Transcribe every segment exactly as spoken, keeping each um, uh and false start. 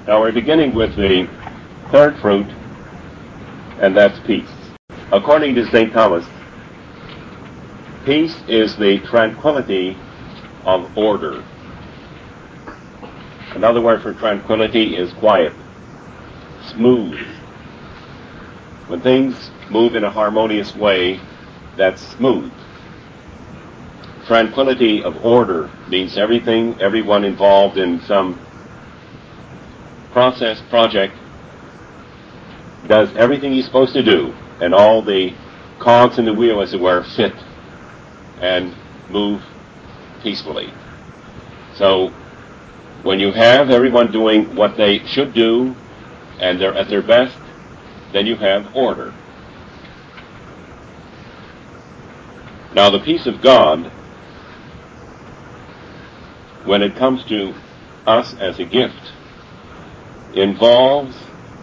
Now we're beginning with the third fruit, and that's peace. According to Saint Thomas, peace is the tranquility of order. Another word for tranquility is quiet, smooth. When things move in a harmonious way, that's smooth. Tranquility of order means everything, everyone involved in some process, project, does everything he's supposed to do, and all the cogs in the wheel, as it were, fit and move peacefully. So when you have everyone doing what they should do and they're at their best, then you have order. Now the peace of God, when it comes to us as a gift, involves,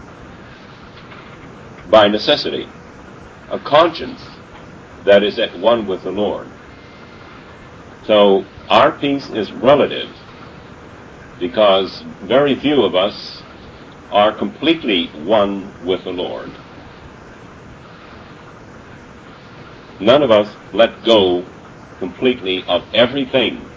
by necessity, a conscience that is at one with the Lord. So our peace is relative, because very few of us are completely one with the Lord. None of us let go completely of everything.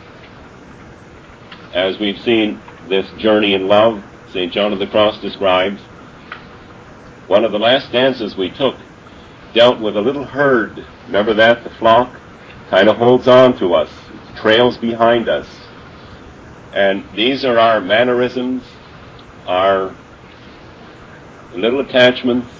As we've seen this journey in love, Saint John of the Cross describes, one of the last stanzas we took dealt with a little herd. Remember that? The flock kind of holds on to us, trails behind us. And these are our mannerisms, our little attachments,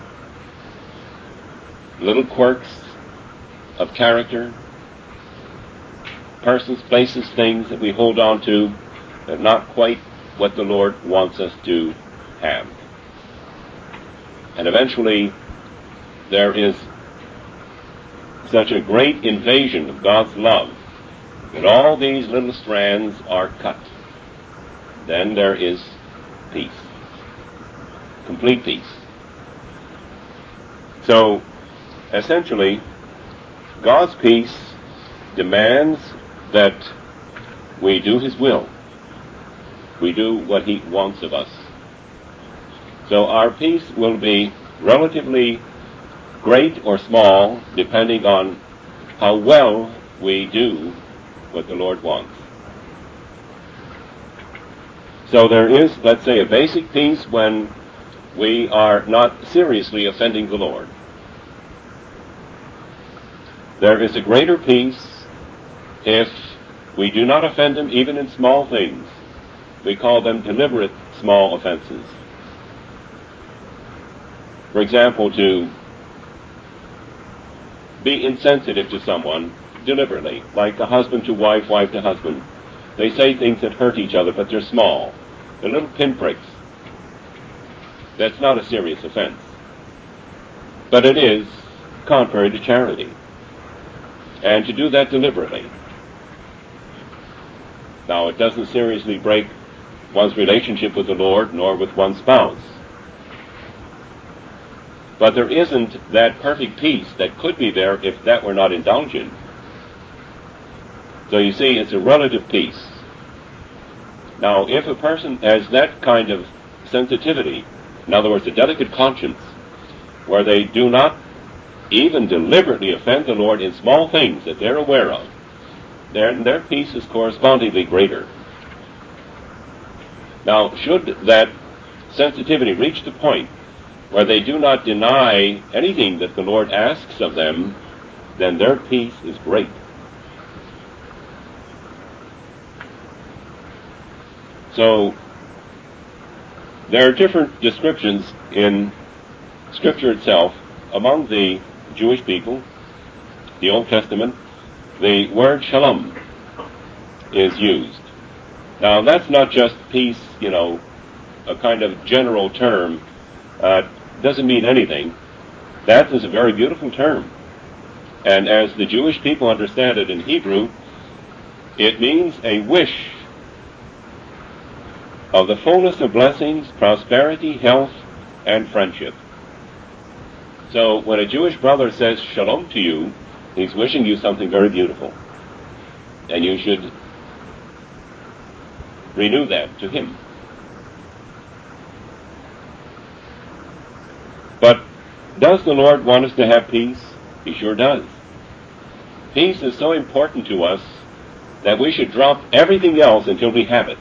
little quirks of character, persons, places, things that we hold on to that are not quite what the Lord wants us to have. And eventually, there is such a great invasion of God's love that all these little strands are cut. Then there is peace. Complete peace. So, essentially, God's peace demands that we do His will. We do what He wants of us. So our peace will be relatively great or small, depending on how well we do what the Lord wants. So there is, let's say, a basic peace when we are not seriously offending the Lord. There is a greater peace if we do not offend Him even in small things. We call them deliberate small offenses. For example, to be insensitive to someone deliberately, like a husband to wife, wife to husband. They say things that hurt each other, but they're small. They're little pinpricks. That's not a serious offense. But it is contrary to charity. And to do that deliberately. Now, it doesn't seriously break one's relationship with the Lord, nor with one's spouse. But there isn't that perfect peace that could be there if that were not indulgent. So you see, it's a relative peace. Now, if a person has that kind of sensitivity, in other words, a delicate conscience, where they do not even deliberately offend the Lord in small things that they're aware of, their, their peace is correspondingly greater. Now, should that sensitivity reach the point where they do not deny anything that the Lord asks of them, then their peace is great. So, there are different descriptions in Scripture itself. Among the Jewish people, the Old Testament, the word shalom is used. Now, that's not just peace, you know, a kind of general term. Uh, doesn't mean anything. That is a very beautiful term. And as the Jewish people understand it in Hebrew, it means a wish of the fullness of blessings, prosperity, health, and friendship. So when a Jewish brother says shalom to you, he's wishing you something very beautiful. And you should renew that to him. Does the Lord want us to have peace? He sure does. Peace is so important to us that we should drop everything else until we have it.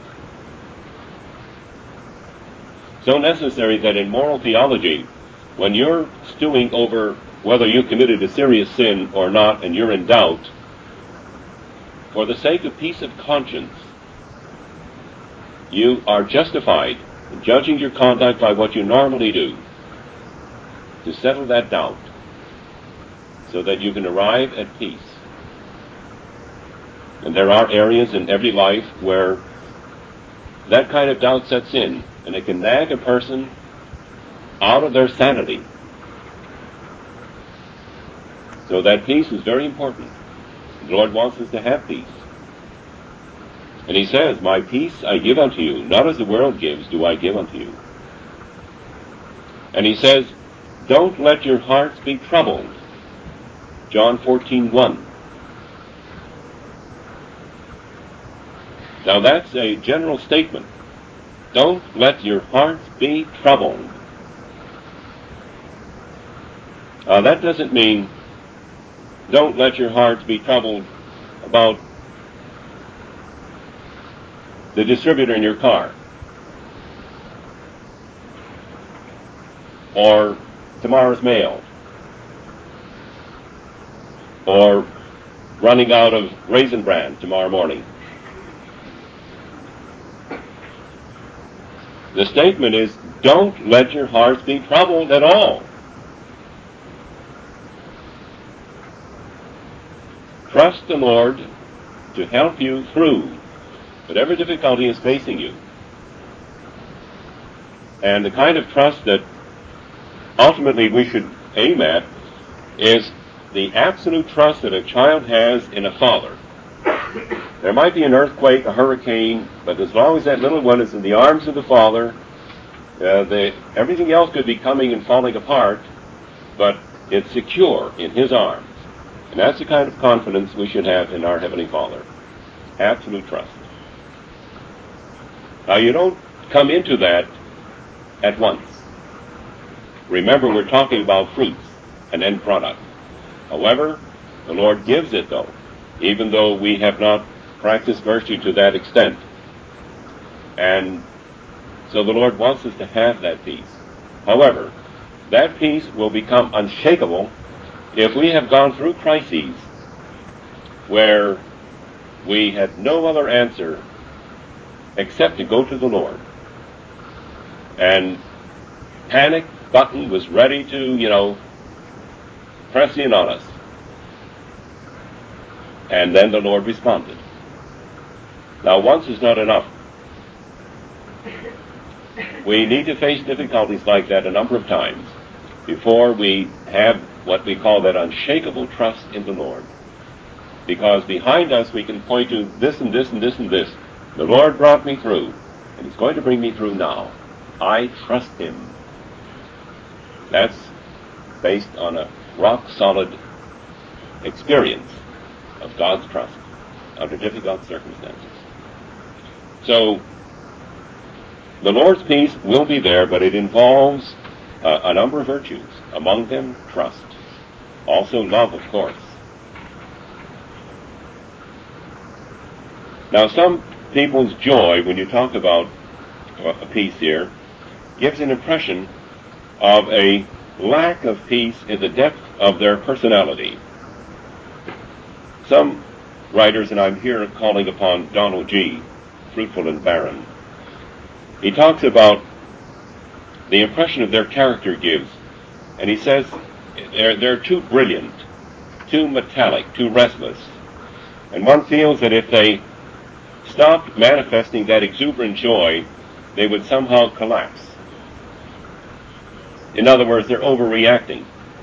So necessary that in moral theology, when you're stewing over whether you committed a serious sin or not and you're in doubt, for the sake of peace of conscience, you are justified in judging your conduct by what you normally do to settle that doubt so that you can arrive at peace. And there are areas in every life where that kind of doubt sets in, and it can nag a person out of their sanity. So that peace is very important. The Lord wants us to have peace. And he says, my peace I give unto you, not as the world gives do I give unto you. And he says, don't let your hearts be troubled. John fourteen one. Now that's a general statement. Don't let your hearts be troubled. Uh, that doesn't mean don't let your hearts be troubled about the distributor in your car, or tomorrow's mail, or running out of Raisin Bran tomorrow morning. The statement is, don't let your hearts be troubled at all. Trust the Lord to help you through whatever difficulty is facing you. And the kind of trust that ultimately we should aim at is the absolute trust that a child has in a father. There might be an earthquake, a hurricane, but as long as that little one is in the arms of the father, uh, the, everything else could be coming and falling apart, but it's secure in his arms. And that's the kind of confidence we should have in our Heavenly Father. Absolute trust. Now, you don't come into that at once. Remember, we're talking about fruits, an end product. However, the Lord gives it, though, even though we have not practiced virtue to that extent. And so the Lord wants us to have that peace. However, that peace will become unshakable if we have gone through crises where we had no other answer except to go to the Lord. And panic button was ready to, you know, press in on us. And then the Lord responded. Now, once is not enough. We need to face difficulties like that a number of times before we have what we call that unshakable trust in the Lord. Because behind us we can point to this and this and this and this. The Lord brought me through, and He's going to bring me through now. I trust Him. That's based on a rock-solid experience of God's trust under difficult circumstances. So, the Lord's peace will be there, but it involves uh, a number of virtues. Among them, trust. Also love, of course. Now, some people's joy, when you talk about uh, peace here, gives an impression of a lack of peace in the depth of their personality. Some writers, and I'm here calling upon Donald G., Fruitful and Barren, he talks about the impression of their character gives, and he says they're, they're too brilliant, too metallic, too restless, and one feels that if they stopped manifesting that exuberant joy, they would somehow collapse. In other words, they're overreacting.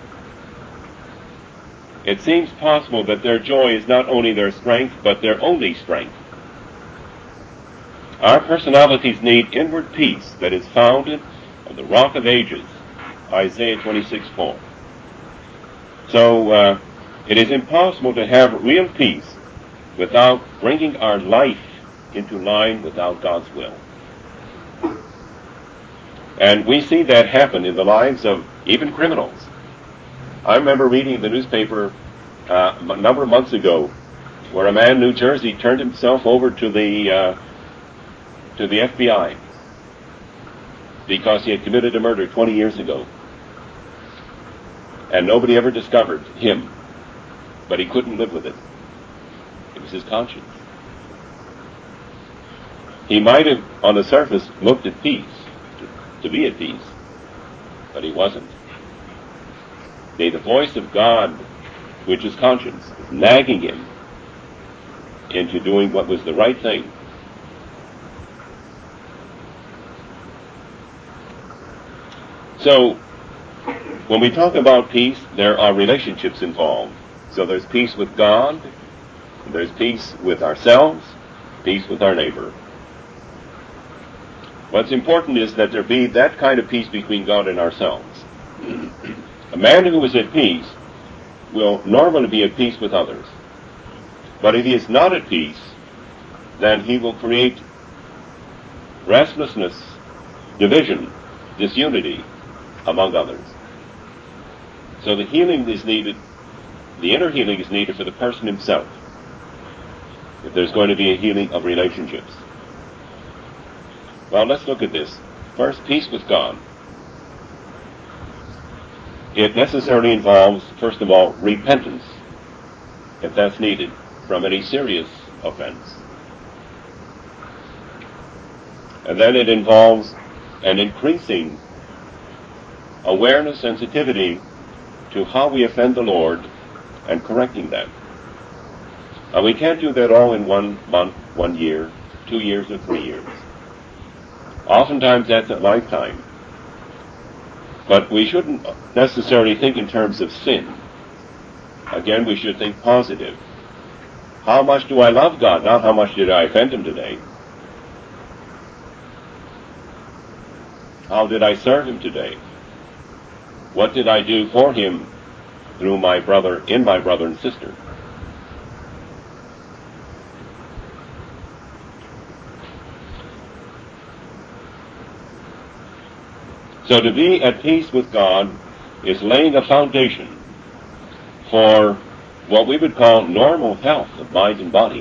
It seems possible that their joy is not only their strength, but their only strength. Our personalities need inward peace that is founded on the rock of ages, Isaiah twenty-six four. So uh, it is impossible to have real peace without bringing our life into line without God's will. And we see that happen in the lives of even criminals. I remember reading the newspaper uh, a number of months ago where a man in New Jersey turned himself over to the uh, to the F B I because he had committed a murder twenty years ago. And nobody ever discovered him. But he couldn't live with it. It was his conscience. He might have, on the surface, looked at peace, to, to be at peace, but he wasn't. The, the voice of God, which is conscience, was nagging him into doing what was the right thing. So, when we talk about peace, there are relationships involved. So there's peace with God, there's peace with ourselves, peace with our neighbor. What's important is that there be that kind of peace between God and ourselves. A man who is at peace will normally be at peace with others. But if he is not at peace, then he will create restlessness, division, disunity among others. So the healing is needed, the inner healing is needed for the person himself, if there's going to be a healing of relationships. Well, let's look at this. First, peace with God. It necessarily involves, first of all, repentance, if that's needed, from any serious offense. And then it involves an increasing awareness, sensitivity to how we offend the Lord and correcting that. And we can't do that all in one month, one year, two years, or three years. Oftentimes that's a lifetime. But we shouldn't necessarily think in terms of sin. Again, we should think positive. How much do I love God? Not how much did I offend Him today. How did I serve Him today? What did I do for Him through my brother, in my brother and sister? So to be at peace with God is laying a foundation for what we would call normal health of mind and body.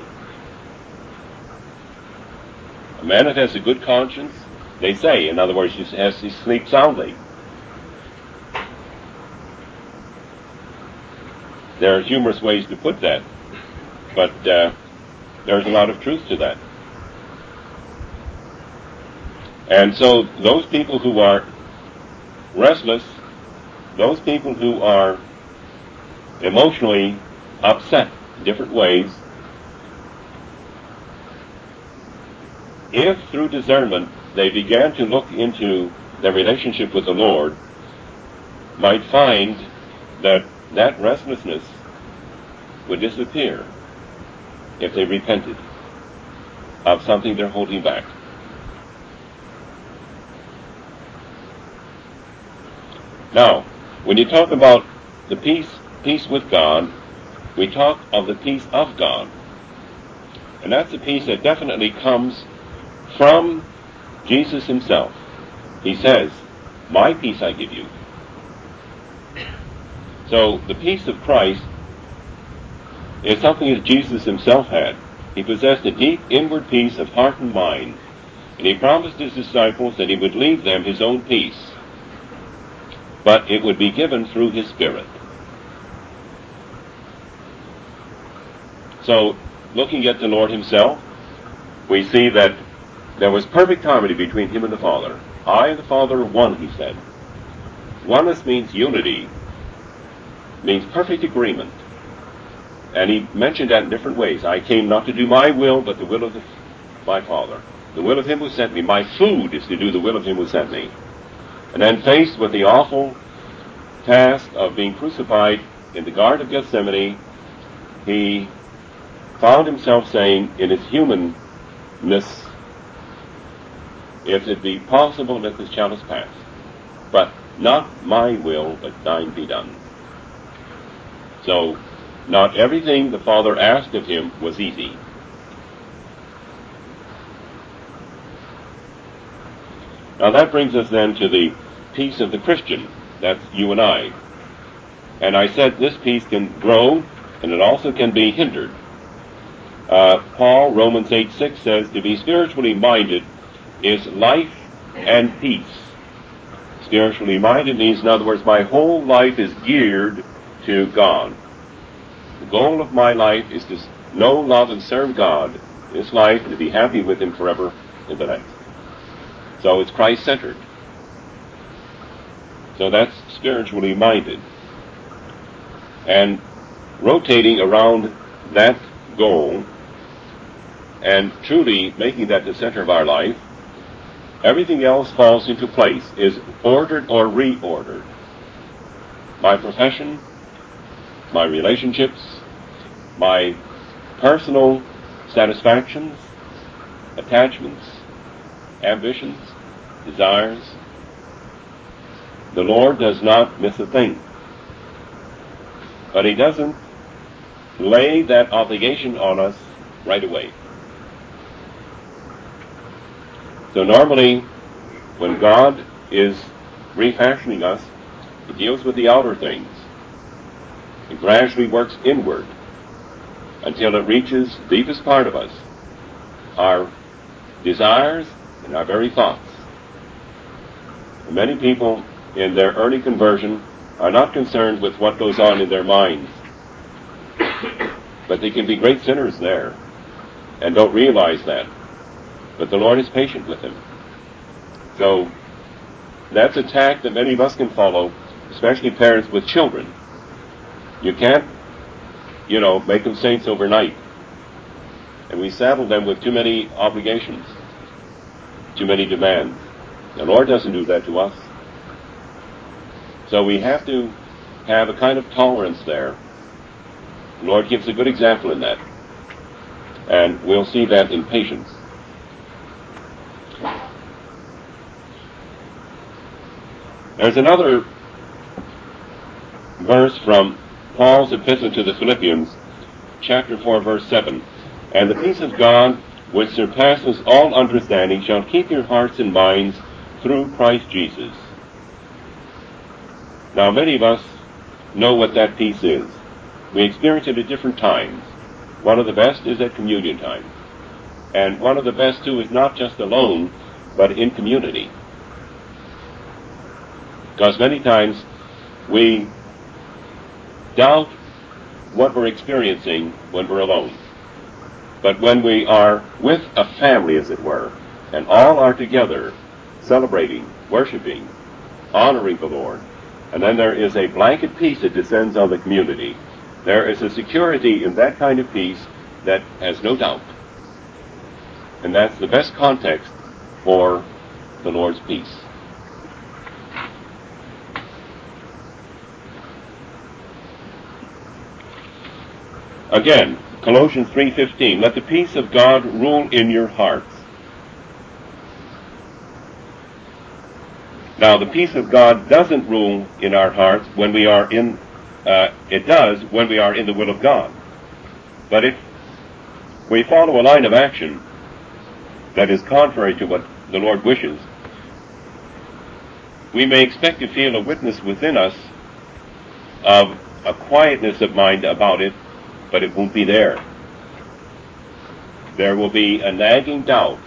A man that has a good conscience, they say, in other words, he has he sleeps soundly. There are humorous ways to put that, but uh, there's a lot of truth to that. And so those people who are restless, those people who are emotionally upset in different ways, if through discernment they began to look into their relationship with the Lord, might find that that restlessness would disappear if they repented of something they're holding back. Now, when you talk about the peace, peace with God, we talk of the peace of God. And that's a peace that definitely comes from Jesus Himself. He says, "My peace I give you." So the peace of Christ is something that Jesus Himself had. He possessed a deep inward peace of heart and mind, and He promised His disciples that He would leave them His own peace, but it would be given through His Spirit. So, looking at the Lord Himself, we see that there was perfect harmony between Him and the Father. I and the Father are one, He said. Oneness means unity, means perfect agreement. And He mentioned that in different ways. I came not to do my will, but the will of the, my Father. The will of Him who sent me. My food is to do the will of Him who sent me. And then faced with the awful task of being crucified in the Garden of Gethsemane, He found Himself saying in His humanness, "If it be possible, let this chalice pass. But not my will, but thine be done." So, not everything the Father asked of Him was easy. Now that brings us then to the peace of the Christian. That's you and I. And I said this peace can grow, and it also can be hindered. Uh, Paul, Romans eight six says, to be spiritually minded is life and peace. Spiritually minded means, in other words, my whole life is geared to God. The goal of my life is to know, love, and serve God in this life, and to be happy with Him forever in the next. So it's Christ-centered. So that's spiritually minded. And rotating around that goal and truly making that the center of our life, everything else falls into place, is ordered or reordered. My profession, my relationships, my personal satisfactions, attachments, ambitions, desires. The Lord does not miss a thing. But He doesn't lay that obligation on us right away. So normally, when God is refashioning us, He deals with the outer things. He gradually works inward until it reaches the deepest part of us, our desires and our very thoughts. And many people in their early conversion are not concerned with what goes on in their minds, but they can be great sinners there and don't realize that. But the Lord is patient with them. So that's a tack that many of us can follow, especially parents with children. You can't, you know, make them saints overnight. And we saddle them with too many obligations, too many demands. The Lord doesn't do that to us. So we have to have a kind of tolerance there. The Lord gives a good example in that. And we'll see that in patience. There's another verse from Paul's epistle to the Philippians, chapter four, verse seven. And the peace of God, which surpasses all understanding, shall keep your hearts and minds through Christ Jesus. Now, many of us know what that peace is. We experience it at different times. One of the best is at communion time. And one of the best, too, is not just alone, but in community. Because many times we doubt what we're experiencing when we're alone. But when we are with a family, as it were, and all are together, celebrating, worshiping, honoring the Lord, and then there is a blanket peace that descends on the community, there is a security in that kind of peace that has no doubt. And that's the best context for the Lord's peace. Again, Colossians three fifteen, let the peace of God rule in your hearts. Now, the peace of God doesn't rule in our hearts when we are in, uh, it does when we are in the will of God. But if we follow a line of action that is contrary to what the Lord wishes, we may expect to feel a witness within us of a quietness of mind about it, but it won't be there. There will be a nagging doubt,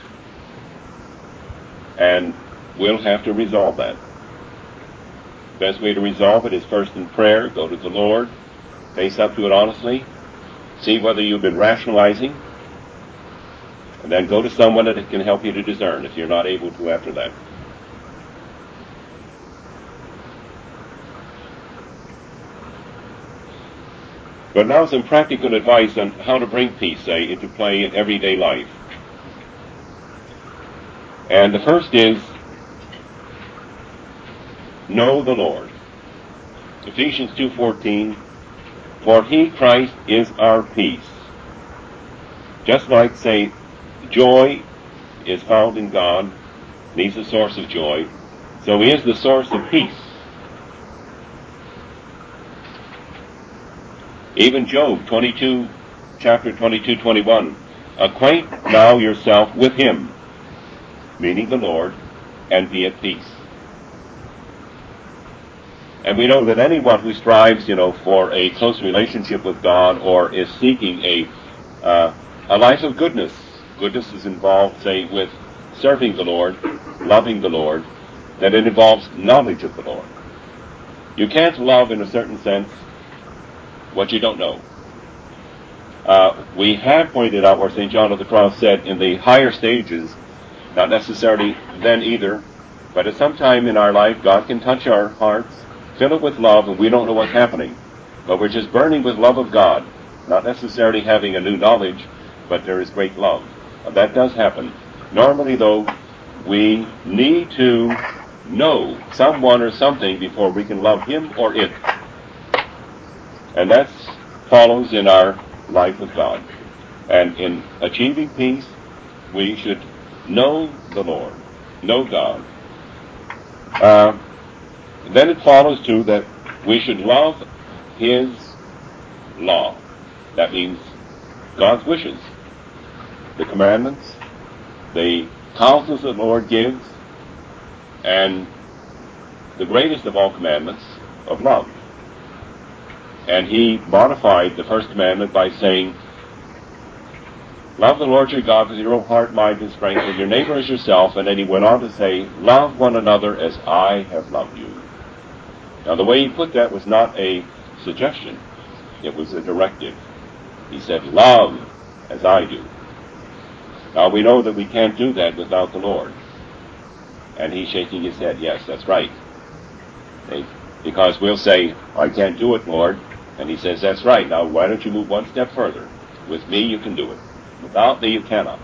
and we'll have to resolve that. The best way to resolve it is first in prayer. Go to the Lord, face up to it honestly, see whether you've been rationalizing, and then go to someone that can help you to discern if you're not able to after that. But now some practical advice on how to bring peace, say, into play in everyday life. And the first is, know the Lord. Ephesians two fourteen, for He, Christ, is our peace. Just like, say, joy is found in God, and He's the source of joy, so He is the source of peace. Even Job twenty-two, chapter twenty-two, twenty-one, acquaint now yourself with Him, meaning the Lord, and be at peace. And we know that anyone who strives, you know, for a close relationship with God or is seeking a uh, a life of goodness, goodness is involved, say, with serving the Lord, loving the Lord, that it involves knowledge of the Lord. You can't love, in a certain sense, what you don't know. Uh, we have pointed out where Saint John of the Cross said in the higher stages, not necessarily then either, but at some time in our life, God can touch our hearts, fill it with love, and we don't know what's happening. But we're just burning with love of God, not necessarily having a new knowledge, but there is great love. Now, that does happen. Normally, though, we need to know someone or something before we can love him or it. And that follows in our life with God. And in achieving peace, we should know the Lord, know God. Uh, then it follows, too, that we should love his law. That means God's wishes, the commandments, the counsels the Lord gives, and the greatest of all commandments, of love. And he modified the first commandment by saying, love the Lord your God with your whole heart, mind, and strength, and your neighbor as yourself. And then he went on to say, love one another as I have loved you. Now, the way he put that was not a suggestion. It was a directive. He said, love as I do. Now, we know that we can't do that without the Lord. And he's shaking his head, yes, that's right. Okay? Because we'll say, I can't do it, Lord. And he says, that's right. Now, why don't you move one step further? With me, you can do it. Without me, you cannot.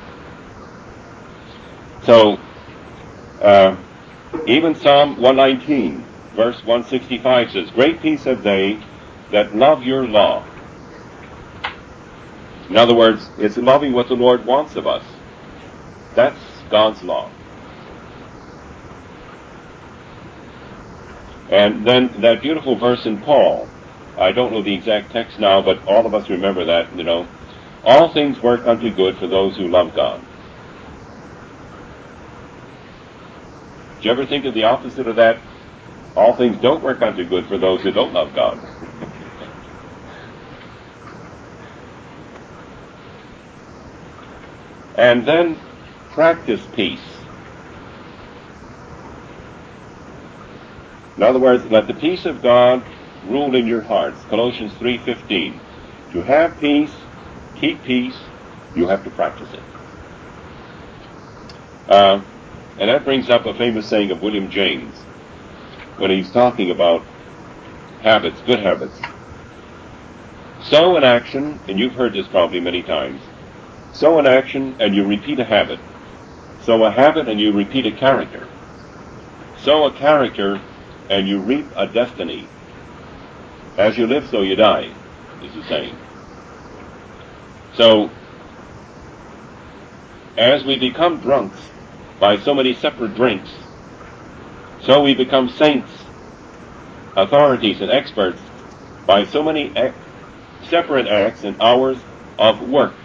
So, uh, even Psalm one nineteen, verse one sixty-five says, great peace have they that love your law. In other words, it's loving what the Lord wants of us. That's God's law. And then that beautiful verse in Paul, I don't know the exact text now, but all of us remember that, you know. All things work unto good for those who love God. Did you ever think of the opposite of that? All things don't work unto good for those who don't love God. And then practice peace. In other words, let the peace of God rule in your hearts. Colossians three fifteen. To have peace, keep peace, you have to practice it. Uh, and that brings up a famous saying of William James when he's talking about habits, good habits. Sow an action, and you've heard this probably many times. Sow an action and you repeat a habit. Sow a habit and you repeat a character. Sow a character and you reap a destiny. As you live, so you die, is the saying. So, as we become drunks by so many separate drinks, so we become saints, authorities, and experts by so many ac- separate acts and hours of work.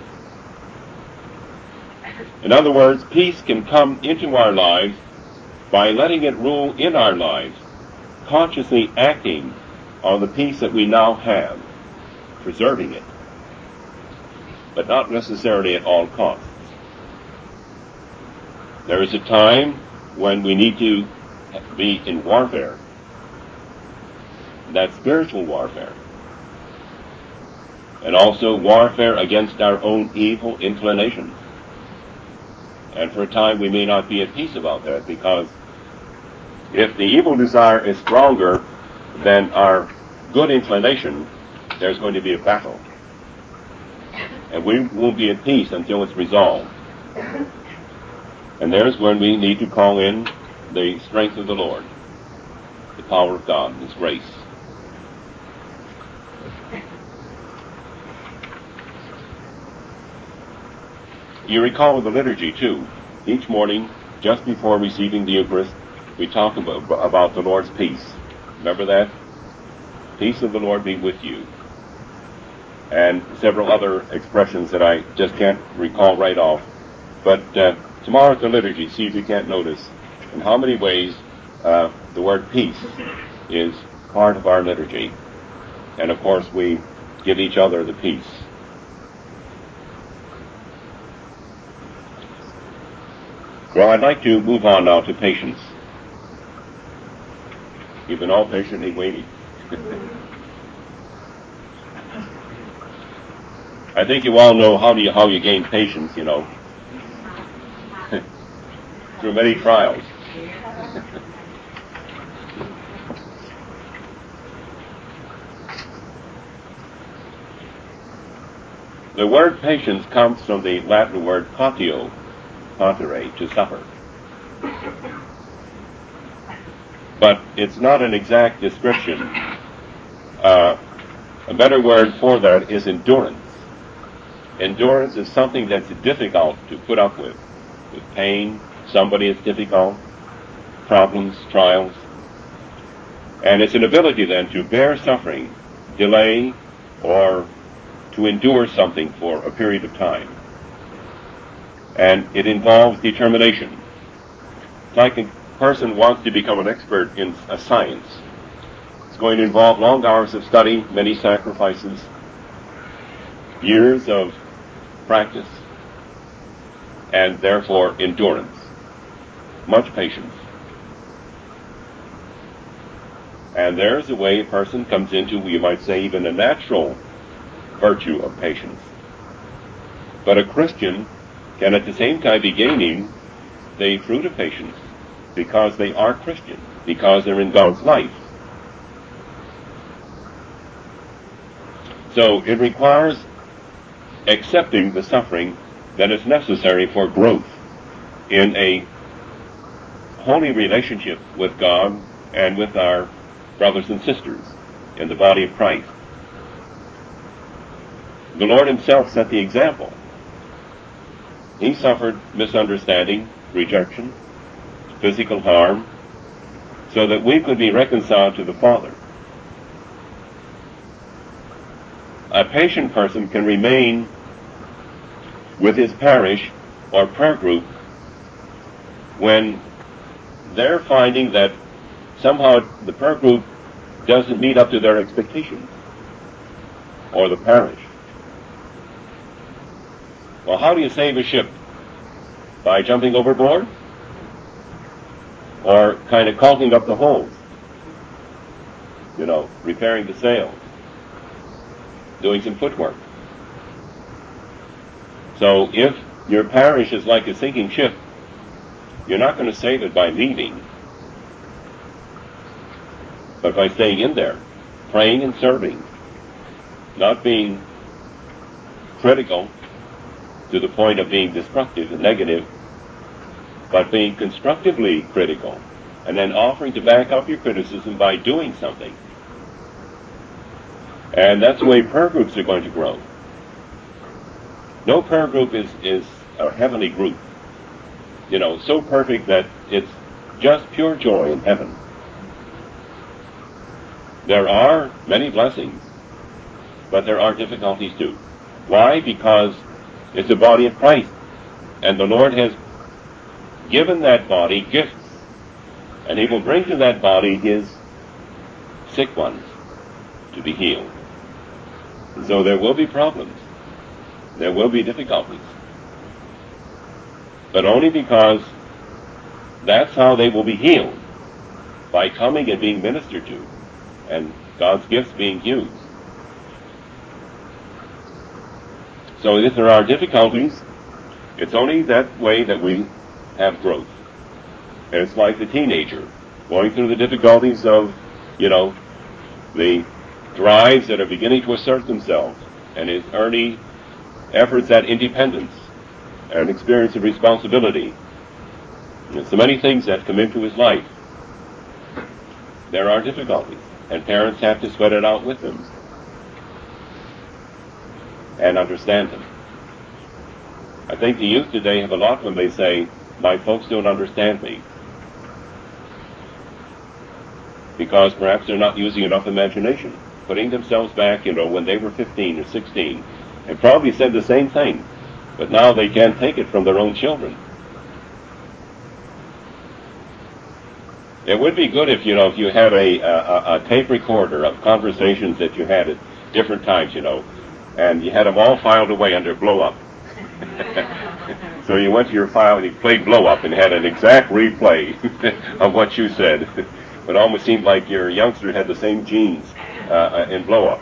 In other words, peace can come into our lives by letting it rule in our lives, consciously acting on the peace that we now have, preserving it, but not necessarily at all costs. There is a time when we need to be in warfare. That's spiritual warfare. And also warfare against our own evil inclinations. And for a time we may not be at peace about that, because if the evil desire is stronger than our good inclination, there's going to be a battle. And we won't be at peace until it's resolved. And there's when we need to call in the strength of the Lord, the power of God, His grace. You recall the liturgy, too. Each morning, just before receiving the Eucharist, we talk about, about the Lord's peace. Remember that? Peace of the Lord be with you. And several other expressions that I just can't recall right off. But uh, tomorrow at the liturgy, see if you can't notice in how many ways uh, the word peace is part of our liturgy. And of course we give each other the peace. Well, I'd like to move on now to patience. You've been all patiently waiting. I think you all know how do you how you gain patience, you know. Through many trials. The word patience comes from the Latin word patio, patere, to suffer. But it's not an exact description. Uh, a better word for that is endurance. Endurance is something that's difficult to put up with. With pain, somebody is difficult, problems, trials. And it's an ability then to bear suffering, delay, or to endure something for a period of time. And it involves determination. It's like a person wants to become an expert in a science. It's going to involve long hours of study, many sacrifices, years of practice, and therefore endurance, much patience. And there's a way a person comes into, you might say, even a natural virtue of patience. But a Christian can at the same time be gaining the fruit of patience because they are Christian, because they're in God's life. So it requires accepting the suffering that is necessary for growth in a holy relationship with God and with our brothers and sisters in the body of Christ. The Lord himself set the example. He suffered misunderstanding, rejection, physical harm, so that we could be reconciled to the Father. A patient person can remain with his parish or prayer group when they're finding that somehow the prayer group doesn't meet up to their expectations, or the parish. Well, how do you save a ship? By jumping overboard? Or kind of caulking up the holes? You know, repairing the sails, doing some footwork. So if your parish is like a sinking ship, you're not going to save it by leaving, but by staying in there, praying and serving, not being critical to the point of being destructive and negative, but being constructively critical, and then offering to back up your criticism by doing something. And that's the way prayer groups are going to grow. No prayer group is, is a heavenly group, you know, so perfect that it's just pure joy in heaven. There are many blessings, but there are difficulties too. Why? Because it's the body of Christ, and the Lord has given that body gifts, and he will bring to that body his sick ones to be healed. So there will be problems. There will be difficulties. But only because that's how they will be healed, by coming and being ministered to, and God's gifts being used. So if there are difficulties, it's only that way that we have growth. And it's like the teenager going through the difficulties of, you know, the drives that are beginning to assert themselves, and his early efforts at independence and experience of responsibility. There's so many things that come into his life. There are difficulties, and parents have to sweat it out with them and understand them. I think the youth today have a lot when they say, my folks don't understand me. Because perhaps they're not using enough imagination, putting themselves back, you know, when they were fifteen or sixteen, and probably said the same thing, but now they can't take it from their own children. It would be good if, you know, if you had a, a, a tape recorder of conversations that you had at different times, you know, and you had them all filed away under blow up. So you went to your file and you played blow up and had an exact replay of what you said. It almost seemed like your youngster had the same genes uh, in blow up.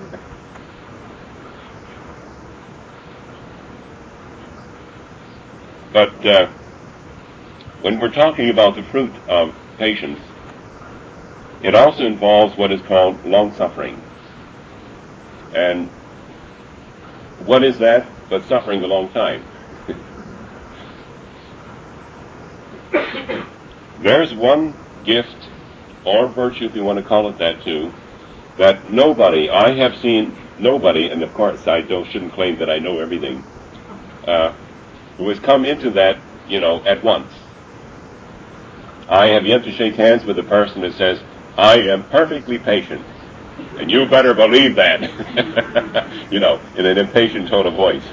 But uh, when we're talking about the fruit of patience, it also involves what is called long-suffering. And what is that but suffering a long time? There's one gift or virtue, if you want to call it that too, that nobody, I have seen nobody, and of course I don't, shouldn't claim that I know everything, uh, who has come into that, you know, at once. I have yet to shake hands with a person that says, I am perfectly patient, and you better believe that, you know, in an impatient tone of voice.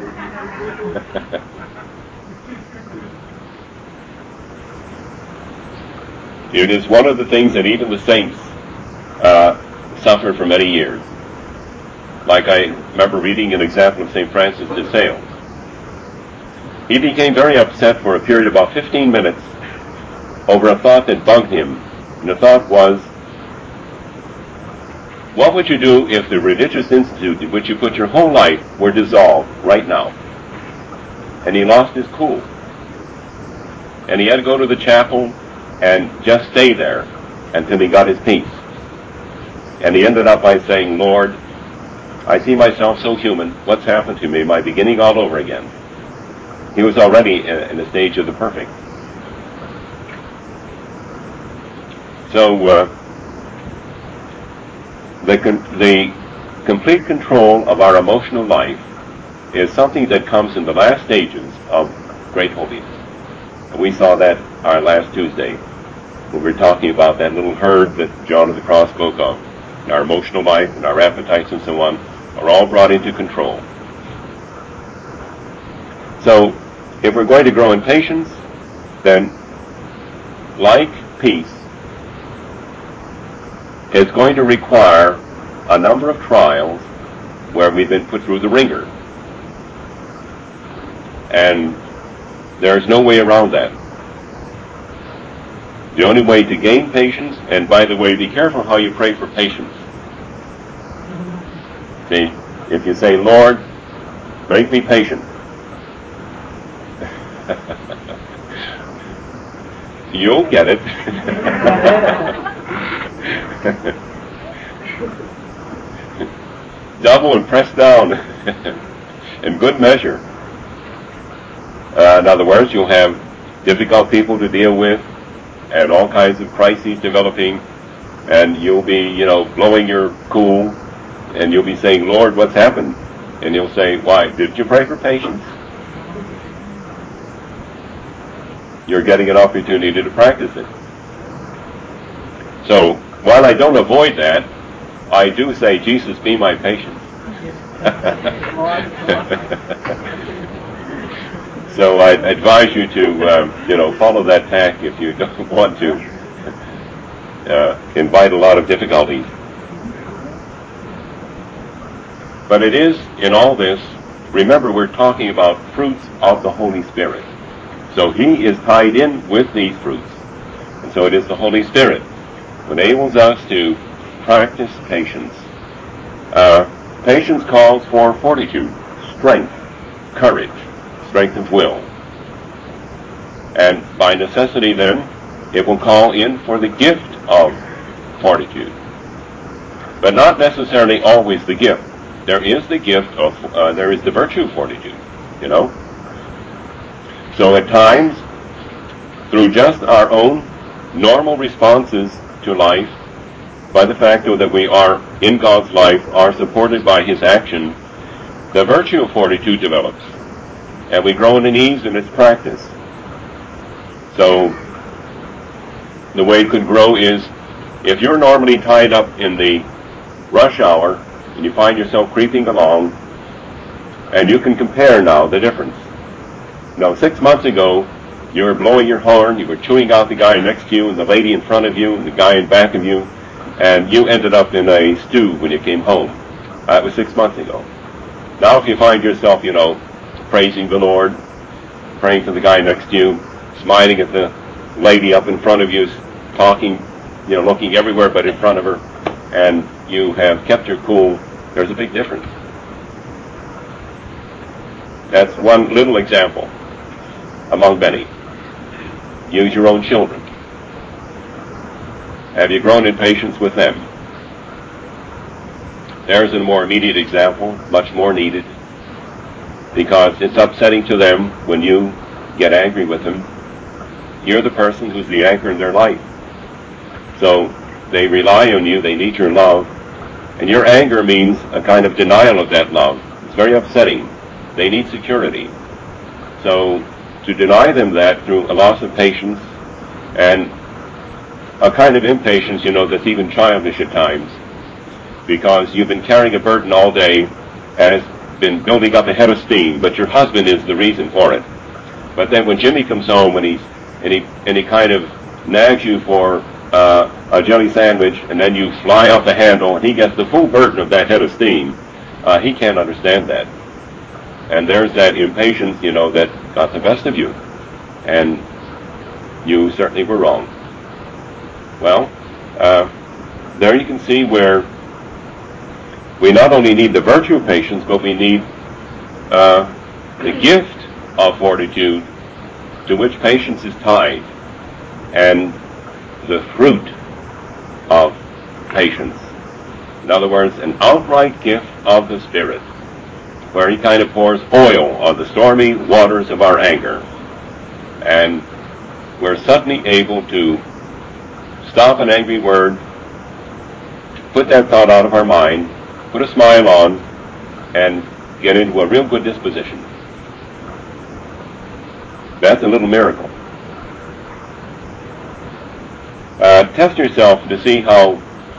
It is one of the things that even the saints uh, suffered for many years. Like I remember reading an example of Saint Francis de Sales. He became very upset for a period of about fifteen minutes over a thought that bugged him. And the thought was, what would you do if the religious institute in which you put your whole life were dissolved right now? And he lost his cool. And he had to go to the chapel and just stay there until he got his peace. And he ended up by saying, Lord, I see myself so human. What's happened to me? Am I beginning all over again? He was already in, in the stage of the perfect. So uh, the, con- the complete control of our emotional life is something that comes in the last stages of great holiness. And we saw that our last Tuesday when we were talking about that little herd that John of the Cross spoke of. And our emotional life and our appetites and so on are all brought into control. So if we're going to grow in patience, then like peace, it's going to require a number of trials where we've been put through the ringer. And there's no way around that. The only way to gain patience, and by the way, be careful how you pray for patience. See, if you say, Lord, make me patient, you'll get it. Double and press down in good measure. Uh, in other words, you'll have difficult people to deal with and all kinds of crises developing, and you'll be, you know, blowing your cool, and you'll be saying, Lord, what's happened? And he'll say, why, did you pray for patience? You're getting an opportunity to practice it. So, while I don't avoid that, I do say, Jesus, be my patience. So I advise you to, uh, you know, follow that tack if you don't want to uh, invite a lot of difficulties. But it is, in all this, remember we're talking about fruits of the Holy Spirit. So He is tied in with these fruits. And so it is the Holy Spirit who enables us to practice patience. Uh, patience calls for fortitude, strength, courage, strength of will. And by necessity then, it will call in for the gift of fortitude. But not necessarily always the gift. There is the gift of, uh, there is the virtue of fortitude, you know. So at times, through just our own normal responses to life, by the fact that we are in God's life, are supported by His action, the virtue of fortitude develops. And we grow in ease in its practice. So, the way it could grow is, if you're normally tied up in the rush hour, and you find yourself creeping along, and you can compare now the difference. Now, six months ago, You were blowing your horn, you were chewing out the guy next to you, and the lady in front of you, and the guy in back of you, and you ended up in a stew when you came home. That was six months ago. Now if you find yourself, you know, praising the Lord, praying for the guy next to you, smiling at the lady up in front of you, talking, you know, looking everywhere but in front of her, and you have kept your cool, there's a big difference. That's one little example among many. Use your own children. Have you grown in patience with them? There's a more immediate example, much more needed, because it's upsetting to them when you get angry with them. You're the person who's the anchor in their life. So they rely on you, they need your love, and your anger means a kind of denial of that love. It's very upsetting. They need security. So to deny them that through a loss of patience and a kind of impatience, you know, that's even childish at times, because you've been carrying a burden all day and it's been building up a head of steam, but your husband is the reason for it. But then when Jimmy comes home and, he's, and, he, and he kind of nags you for uh, a jelly sandwich, and then you fly off the handle and he gets the full burden of that head of steam, uh, he can't understand that. And there's that impatience, you know, that got the best of you. And you certainly were wrong. Well, uh, there you can see where we not only need the virtue of patience, but we need uh, the gift of fortitude to which patience is tied, and the fruit of patience. In other words, an outright gift of the Spirit, where he kind of pours oil on the stormy waters of our anger. And we're suddenly able to stop an angry word, put that thought out of our mind, put a smile on, and get into a real good disposition. That's a little miracle. Uh, test yourself to see how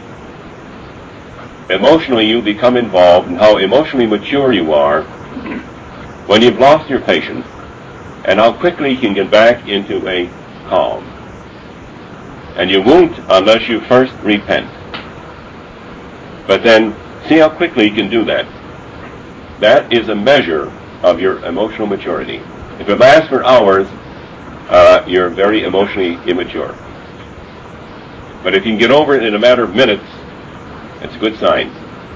emotionally you become involved and how emotionally mature you are when you've lost your patience, and how quickly you can get back into a calm. And you won't unless you first repent. But then see how quickly you can do that. That is a measure of your emotional maturity. If it lasts for hours, uh, you're very emotionally immature. But if you can get over it in a matter of minutes, it's a good sign.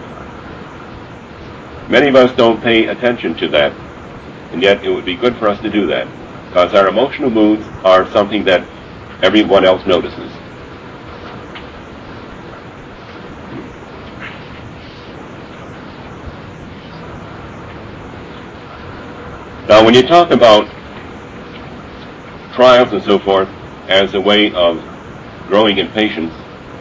Many of us don't pay attention to that, and yet it would be good for us to do that, because our emotional moods are something that everyone else notices. Now, when you talk about trials and so forth as a way of growing in patience,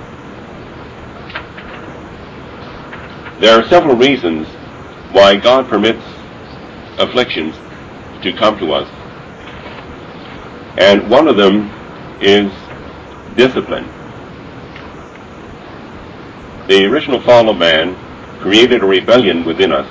there are several reasons why God permits afflictions to come to us. And one of them is discipline. The original fall of man created a rebellion within us.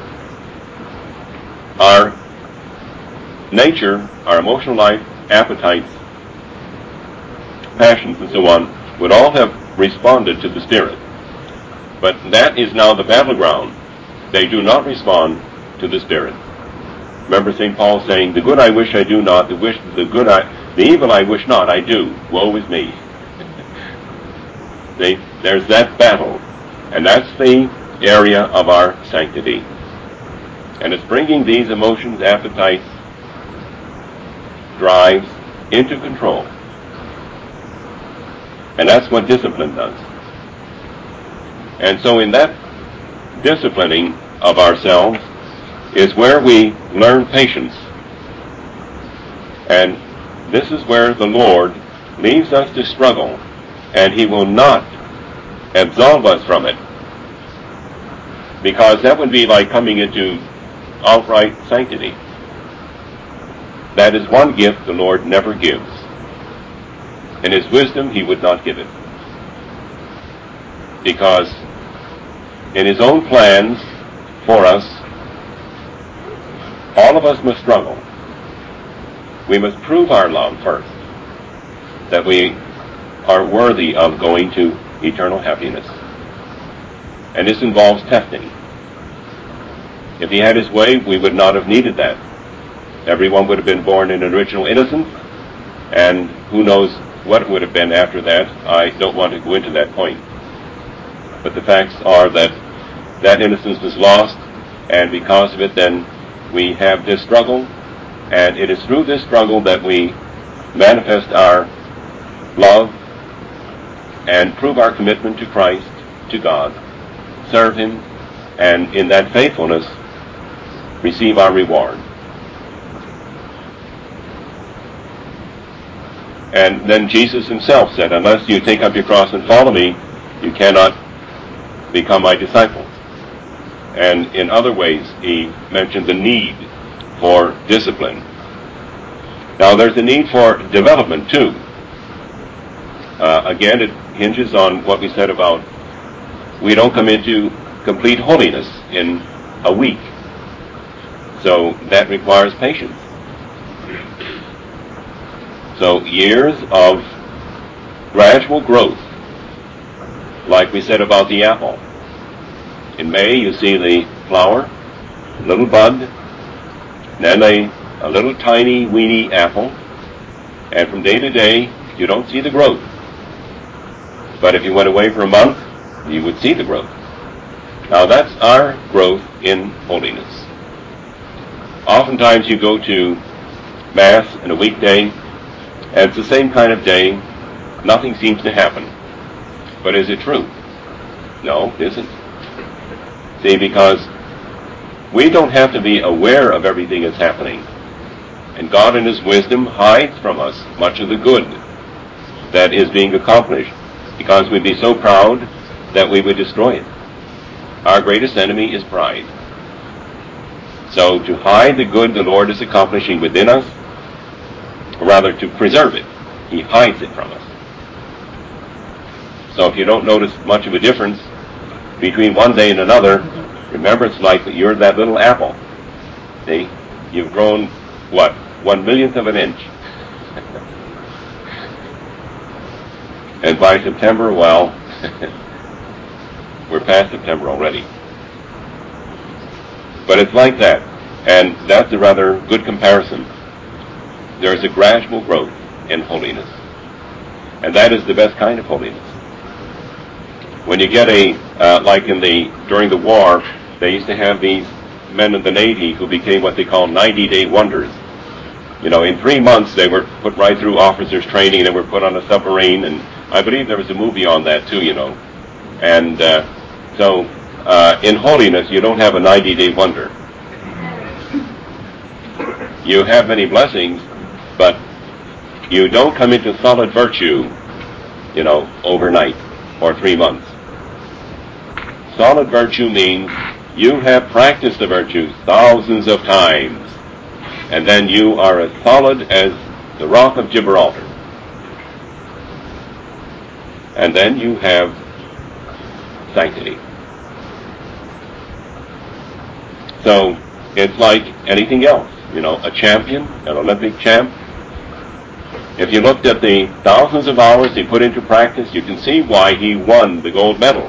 Our nature, our emotional life, appetites, passions, and so on, would all have responded to the Spirit. But that is now the battleground. They do not respond to the Spirit. Remember Saint Paul saying, "The good I wish I do not, the wish the good I the evil I wish not, I do. Woe is me." they, there's that battle, and that's the area of our sanctity. And it's bringing these emotions, appetites, drives into control. And that's what discipline does. And so in that disciplining of ourselves is where we learn patience. And this is where the Lord leaves us to struggle, and he will not absolve us from it, because that would be like coming into outright sanctity. That is one gift the Lord never gives. In his wisdom, he would not give it, because in his own plans for us, all of us must struggle. we must prove our love first, that we are worthy of going to eternal happiness. And this involves testing. If he had his way, we would not have needed that. Everyone would have been born in original innocence, and who knows what it would have been after that. I don't want to go into that point. But the facts are that that innocence was lost, and because of it, then we have this struggle, and it is through this struggle that we manifest our love and prove our commitment to Christ, to God, serve him, and in that faithfulness, receive our reward. And then Jesus himself said, unless you take up your cross and follow me, you cannot become my disciples. And in other ways, he mentioned the need for discipline. Now, there's a need for development, too. Uh, again, it hinges on what we said about we don't come into complete holiness in a week. So that requires patience. So years of gradual growth, like we said about the apple. In May, you see the flower, little bud, then a, a little tiny, weeny apple, and from day to day, you don't see the growth. But if you went away for a month, you would see the growth. Now that's our growth in holiness. Oftentimes you go to Mass in a weekday, and it's the same kind of day, nothing seems to happen. But is it true? No, it isn't. See, because we don't have to be aware of everything that's happening. And God in his wisdom hides from us much of the good that is being accomplished, because we'd be so proud that we would destroy it. Our greatest enemy is pride. So to hide the good the Lord is accomplishing within us, or rather to preserve it, he hides it from us. So if you don't notice much of a difference between one day and another, remember it's like you're that little apple. See? You've grown, what, one millionth of an inch. And by September, well, we're past September already. But it's like that. And that's a rather good comparison. There's a gradual growth in holiness. And that is the best kind of holiness. When you get a, uh, like in the, during the war, they used to have these men in the Navy who became what they call ninety-day wonders. You know, in three months they were put right through officers' training, they were put on a submarine, and I believe there was a movie on that too, you know. And uh, so, uh, in holiness, you don't have a ninety-day wonder. You have many blessings, but you don't come into solid virtue, you know, overnight or three months. Solid virtue means you have practiced the virtues thousands of times, and then you are as solid as the rock of Gibraltar. And then you have sanctity. So it's like anything else, you know, a champion, an Olympic champ. If you looked at the thousands of hours he put into practice, you can see why he won the gold medal.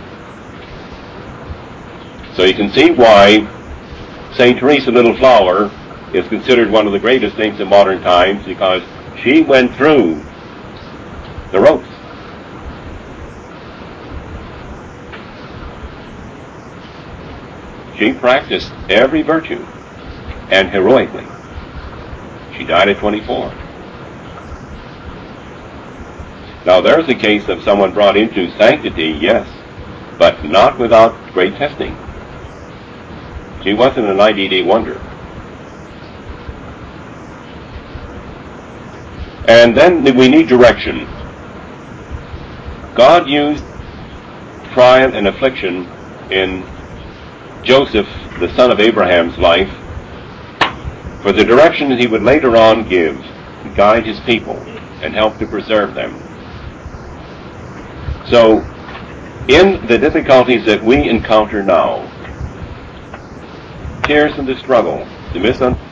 So you can see why Saint Teresa Little Flower is considered one of the greatest saints in modern times, because she went through the ropes. She practiced every virtue, and heroically. She died at twenty-four. Now there's a case of someone brought into sanctity, yes, but not without great testing. She wasn't a ninety-day wonder. And then we need direction. God used trial and affliction in Joseph, the son of Abraham's life, for the direction that he would later on give to guide his people and help to preserve them. So, in the difficulties that we encounter now, tears and the struggle, the misunderstanding,